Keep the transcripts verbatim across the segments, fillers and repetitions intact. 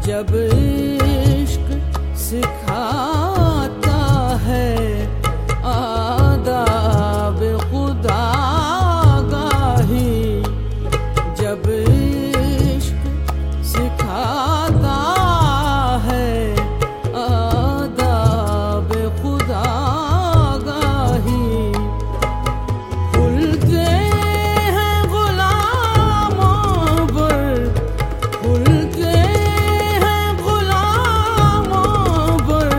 जब इश्क सिखाता है आदाब खुदागाही, जब इश्क सिखाता है आदाब खुदागाही, खुलते हैं गुलामों पर, खुलते हैं गुलामों पर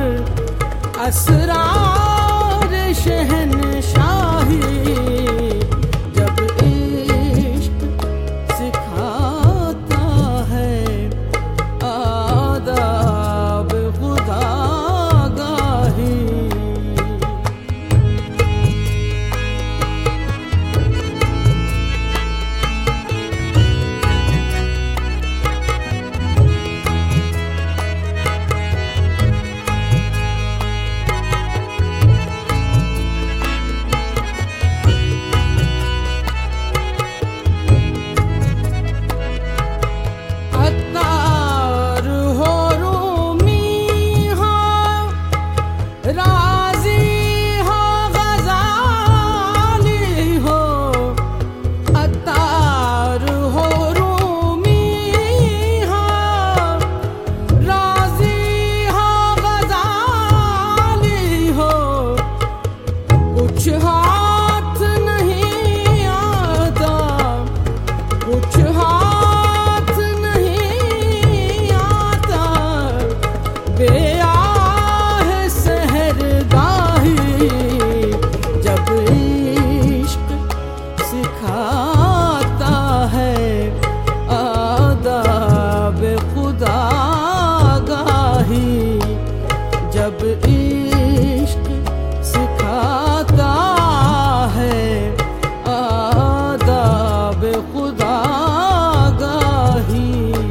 असरार शहनशाही, जब इश्क सिखाता है आदाब खुदागाही। अत्तार हो रूमी हो, राज़ी हो ग़ज़ाली हो, अत्तार हो रूमी हो, राज़ी हो ग़ज़ाली हो, कुछ हाथ नहीं आता, कुछ हाथ नहीं आता, बेआह सहरगाही, जब इश्क सिखाता है आदाब खुदागाही, जब इश्क सिखाता है आदाब खुदागाही।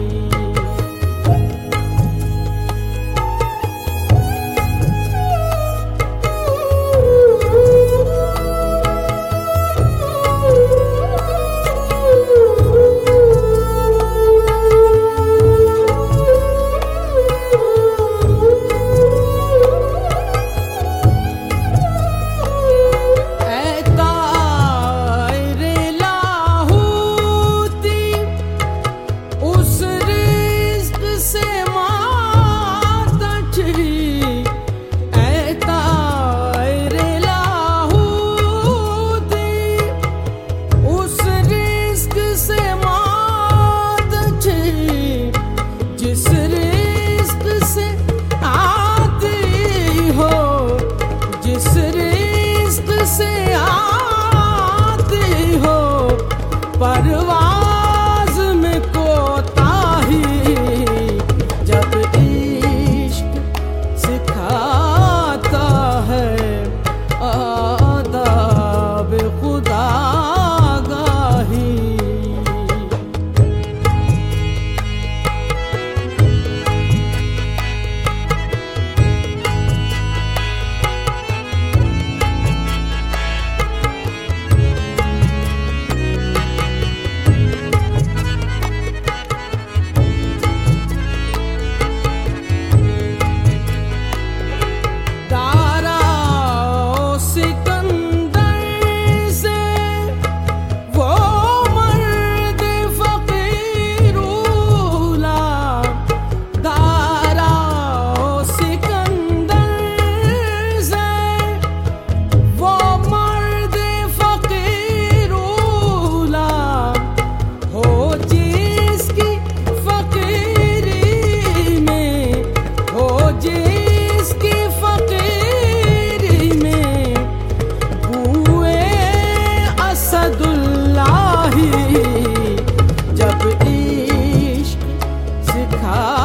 परवाज़ में कोताही, जब इश्क सिखाता है आदाब खुदागाही। जब इश्क सिखा